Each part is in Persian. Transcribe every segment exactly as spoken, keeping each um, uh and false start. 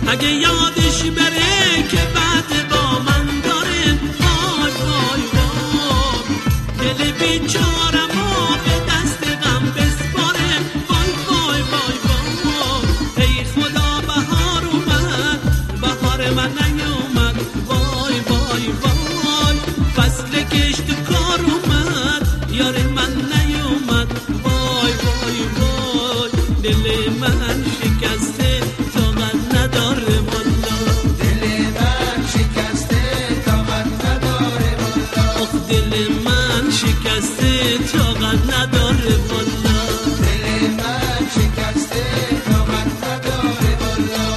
اگه یادش بره که بعد با من داره، وای وای وای دل بیچارم و به دست غم بسپاره، وای وای وای وای ای خدا بهار اومد، بهار من نیومد، وای وای وای فصل کشت کار اومد، یار من نیومد، وای وای وای دل من شکسته طاقت نداره والا، دل من شکسته طاقت نداره والا، آخ دل من شکسته طاقت نداره والا، دل من شکسته طاقت نداره والا.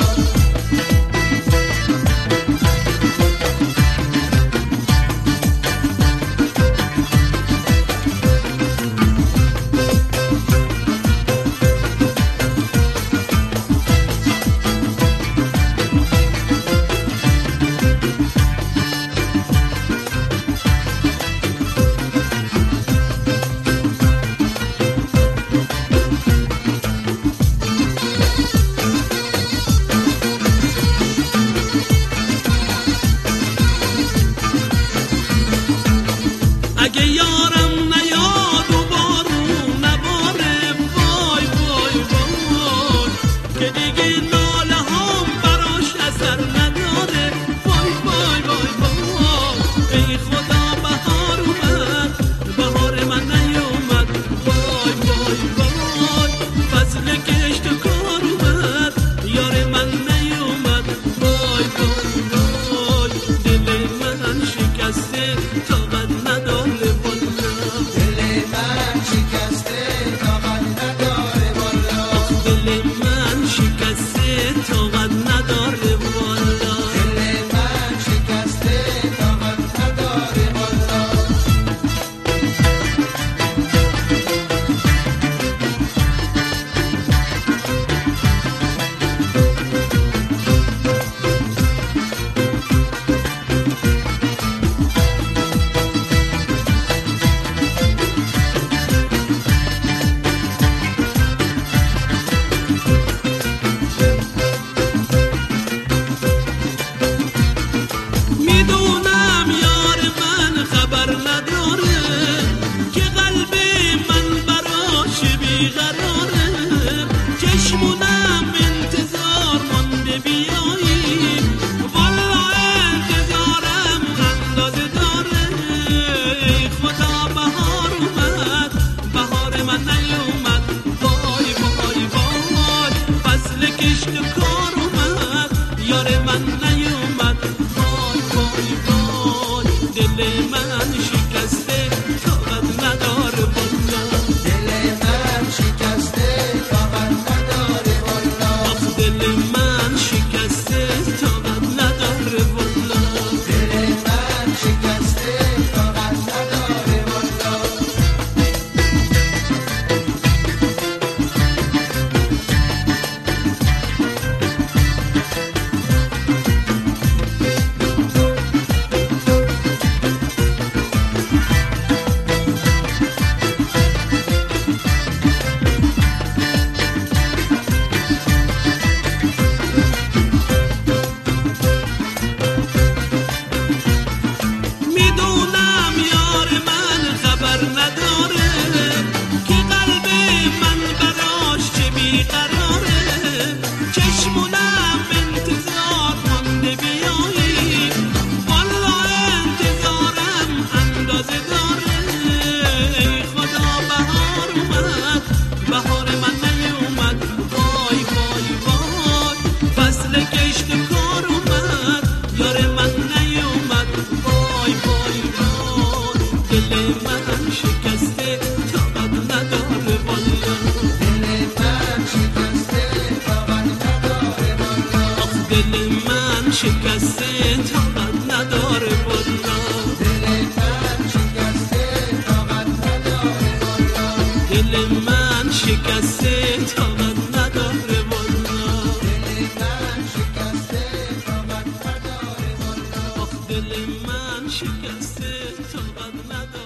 اگه یارم نیاد و بارون نباره، وای وای وای که دیگه ناله هم براش اثر نداره، وای وای وای وای ای خدا بهار اومد، بهار من نیومد، وای وای وای فصل کشت کار اومد، یار من نیومد، وای وای وای دل من شکسته طاقت نداره، دل من شکسته طاقت نداره والا، دل من شکسته طاقت نداره والا، دل من شکسته طاقت نداره والا. میدونم یار من خبر نداره که قلب من براش بیقراره، چشمونم انتظار مانده بیایی، والا انتظارم اندازه داره، ای خدا بهار اومد، بهار من نیومد، وای وای وای فصل کشت کار اومد، یار من نیومد، وای وای وای دل من شکسته طاقت نداره والا، دل من شکسته طاقت نداره والا، آخ دل من شکسته طاقت نداره والا، دل من شکسته طاقت نداره والا. میدونم یار من خبر نداره که قلب من براش چه بیقراره، چشمونم انتظار مانده بیایی، والا انتظارم اندازه داره، ای خدا بهار اومد، بهار من نیومد، وای وای وای فصل کشت کار اومد، یار من نیومد، وای وای وای دل من شکسته طاقت نداره والا، دل من شکسته طاقت نداره والا، آخ دل من شکسته طاقت نداره والا، دل من شکسته طاقت نداره والا، دل من شکسته طاقت نداره والا، دل من شکسته طاقت نداره والا. آخ دل من شکسته طاقت نداره.